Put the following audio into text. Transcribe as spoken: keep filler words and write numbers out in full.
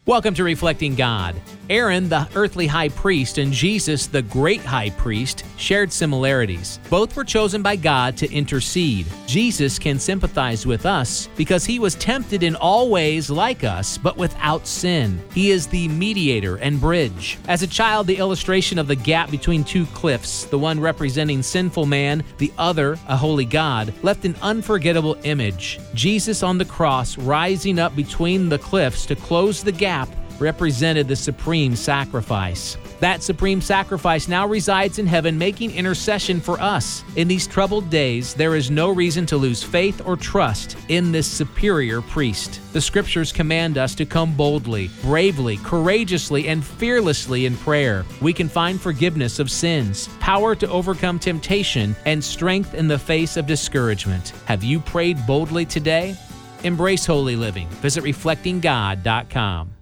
Welcome to Reflecting God. Aaron, the earthly high priest, and Jesus, the great high priest, shared similarities. Both were chosen by God to intercede. Jesus can sympathize with us because he was tempted in all ways like us, but without sin. He is the mediator and bridge. As a child, the illustration of the gap between two cliffs, the one representing sinful man, the other a holy God, left an unforgettable image. Jesus on the cross, rising up between the cliffs to close the gap, represented the supreme sacrifice. That supreme sacrifice now resides in heaven, making intercession for us. In these troubled days, there is no reason to lose faith or trust in this superior priest. The scriptures command us to come boldly, bravely, courageously, and fearlessly in prayer. We can find forgiveness of sins, power to overcome temptation, and strength in the face of discouragement. Have you prayed boldly today? Embrace holy living. Visit reflecting god dot com.